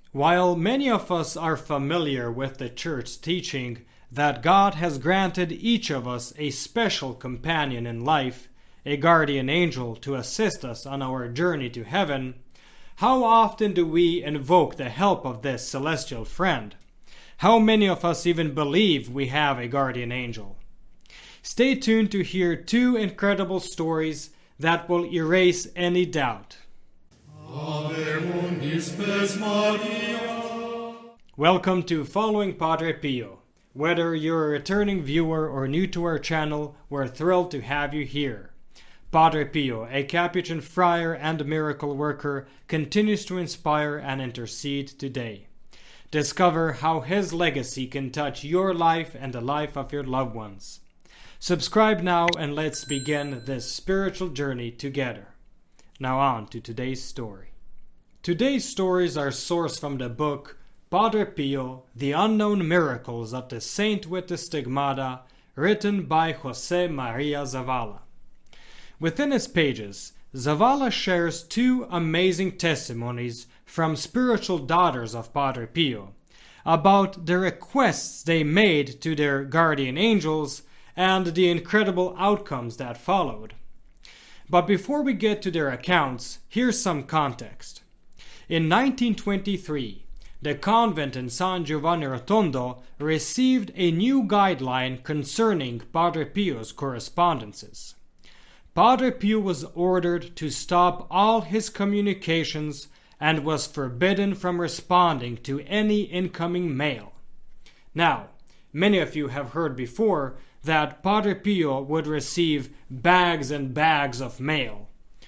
While many of us are familiar with the church teaching that God has granted each of us a special companion in life, a guardian angel to assist us on our journey to heaven, how often do we invoke the help of this celestial friend? How many of us even believe we have a guardian angel? Stay tuned to hear two incredible stories that will erase any doubt. Welcome to Following Padre Pio. Whether you're a returning viewer or new to our channel, we're thrilled to have you here. Padre Pio, a Capuchin friar and miracle worker, continues to inspire and intercede today. Discover how his legacy can touch your life and the life of your loved ones. Subscribe now and let's begin this spiritual journey together. Now on to today's story. Today's stories are sourced from the book Padre Pio, The Unknown Miracles of the Saint with the Stigmata, written by José María Zavala. Within its pages, Zavala shares two amazing testimonies from spiritual daughters of Padre Pio about the requests they made to their guardian angels and the incredible outcomes that followed. But before we get to their accounts, here's some context. In 1923, the convent in San Giovanni Rotondo received a new guideline concerning Padre Pio's correspondences. Padre Pio was ordered to stop all his communications and was forbidden from responding to any incoming mail. Now, many of you have heard before that Padre Pio would receive bags and bags of mail.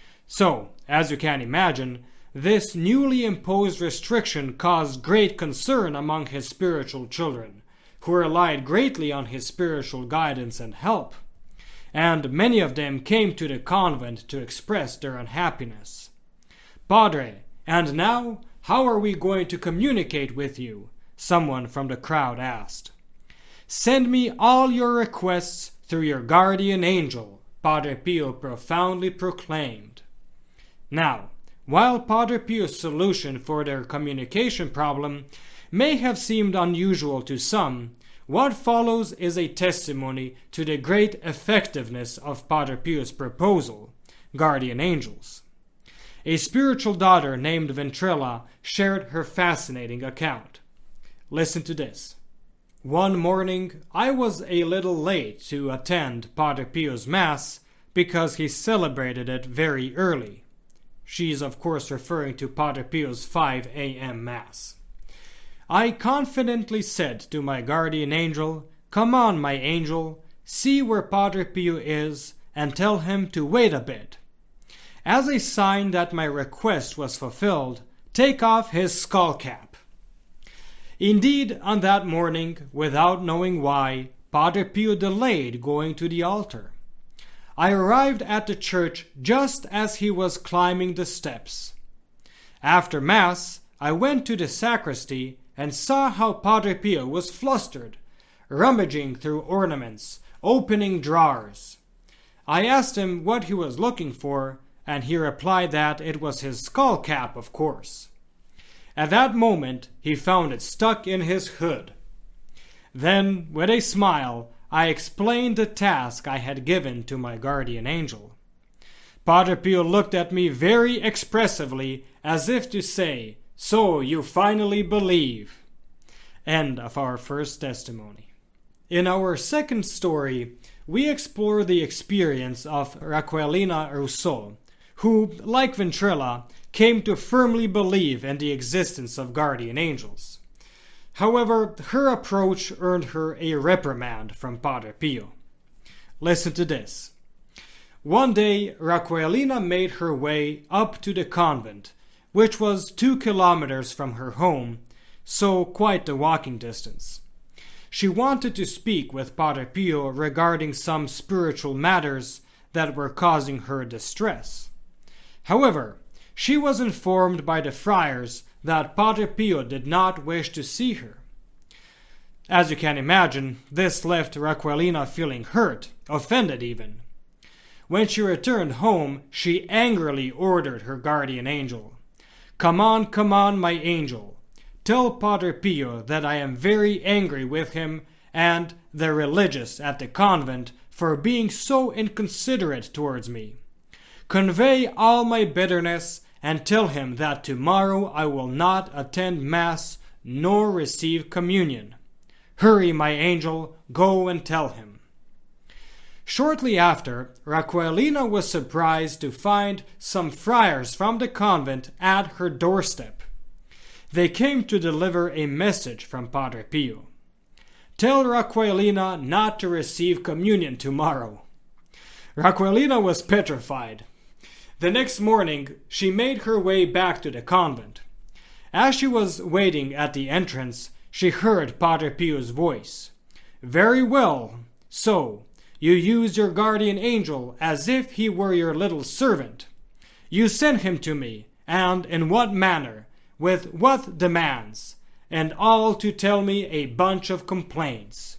So, as you can imagine, this newly imposed restriction caused great concern among his spiritual children, who relied greatly on his spiritual guidance and help. And many of them came to the convent to express their unhappiness. "Padre, and now, how are we going to communicate with you?" someone from the crowd asked. "Send me all your requests through your guardian angel," Padre Pio profoundly proclaimed. Now, while Padre Pio's solution for their communication problem may have seemed unusual to some, what follows is a testimony to the great effectiveness of Padre Pio's proposal, guardian angels. A spiritual daughter named Ventrella shared her fascinating account. Listen to this. "One morning, I was a little late to attend Padre Pio's Mass because he celebrated it very early." She is of course referring to Padre Pio's 5 a.m. Mass. "I confidently said to my guardian angel, 'Come on, my angel, see where Padre Pio is and tell him to wait a bit. As a sign that my request was fulfilled, take off his skull cap.' Indeed, on that morning, without knowing why, Padre Pio delayed going to the altar. I arrived at the church just as he was climbing the steps. After Mass, I went to the sacristy and saw how Padre Pio was flustered, rummaging through ornaments, opening drawers. I asked him what he was looking for, and he replied that it was his skull cap, of course. At that moment, he found it stuck in his hood. Then, with a smile, I explained the task I had given to my guardian angel. Padre Pio looked at me very expressively, as if to say, 'So you finally believe.'" End of our first testimony. In our second story, we explore the experience of Raquelina Rousseau, who, like Ventrella, came to firmly believe in the existence of guardian angels. However, her approach earned her a reprimand from Padre Pio. Listen to this. One day, Raquelina made her way up to the convent, which was 2 kilometers from her home, so quite the walking distance. She wanted to speak with Padre Pio regarding some spiritual matters that were causing her distress. However, she was informed by the friars that Padre Pio did not wish to see her. As you can imagine, this left Raquelina feeling hurt, offended even. When she returned home, she angrily ordered her guardian angel, come on, my angel. tell Padre Pio that I am very angry with him and the religious at the convent for being so inconsiderate towards me. Convey all my bitterness and tell him that tomorrow I will not attend Mass nor receive communion. Hurry, my angel, go and tell him." Shortly after, Raquelina was surprised to find some friars from the convent at her doorstep. They came to deliver a message from Padre Pio. "Tell Raquelina not to receive communion tomorrow." Raquelina was petrified. The next morning, she made her way back to the convent. As she was waiting at the entrance, she heard Padre Pio's voice. "Very well. So, you use your guardian angel as if he were your little servant. You sent him to me, and in what manner, with what demands, and all to tell me a bunch of complaints."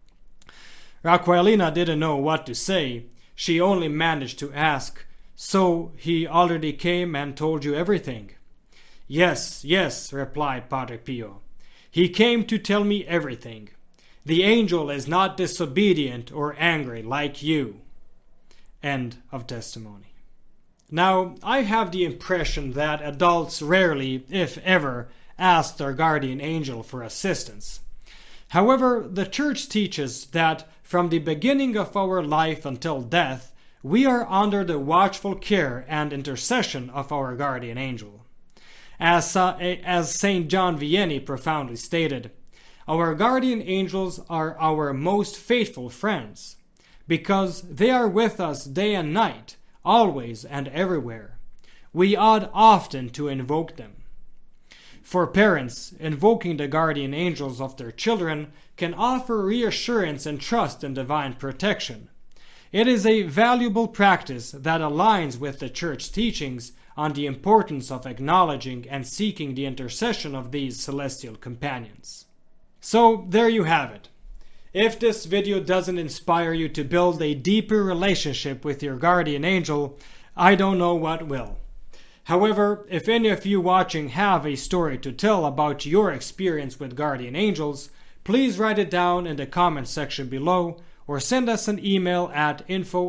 Raquelina didn't know what to say. She only managed to ask, "So he already came and told you everything?" "Yes, yes," replied Padre Pio. "He came to tell me everything. The angel is not disobedient or angry like you." End of testimony. Now, I have the impression that adults rarely, if ever, ask their guardian angel for assistance. However, the Church teaches that from the beginning of our life until death, we are under the watchful care and intercession of our guardian angel. As St. John Vianney profoundly stated, our guardian angels are our most faithful friends, because they are with us day and night, always and everywhere. We ought often to invoke them. For parents, invoking the guardian angels of their children can offer reassurance and trust in divine protection. It is a valuable practice that aligns with the Church teachings on the importance of acknowledging and seeking the intercession of these celestial companions. So, there you have it. If this video doesn't inspire you to build a deeper relationship with your guardian angel, I don't know what will. However, if any of you watching have a story to tell about your experience with guardian angels, please write it down in the comment section below or send us an email at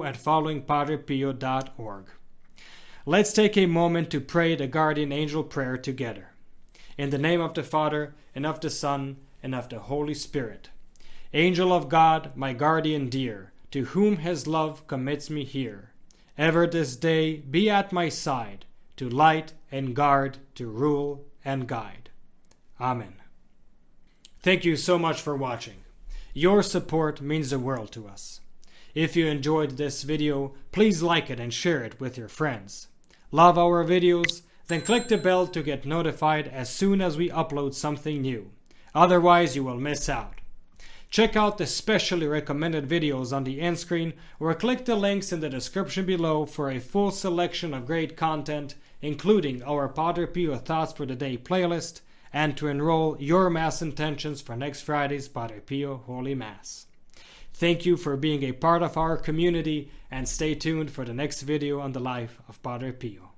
info@followingpadrepio.org. Let's take a moment to pray the guardian angel prayer together. In the name of the Father, and of the Son, and of the Holy Spirit. Angel of God, my guardian dear, to whom his love commits me here, ever this day be at my side, to light and guard, to rule and guide. Amen. Thank you so much for watching. Your support means the world to us. If you enjoyed this video, please like it and share it with your friends. Love our videos? Then click the bell to get notified as soon as we upload something new. Otherwise, you will miss out. Check out the specially recommended videos on the end screen or click the links in the description below for a full selection of great content, including our Padre Pio Thoughts for the Day playlist, and to enroll your Mass intentions for next Friday's Padre Pio Holy Mass. Thank you for being a part of our community, and stay tuned for the next video on the life of Padre Pio.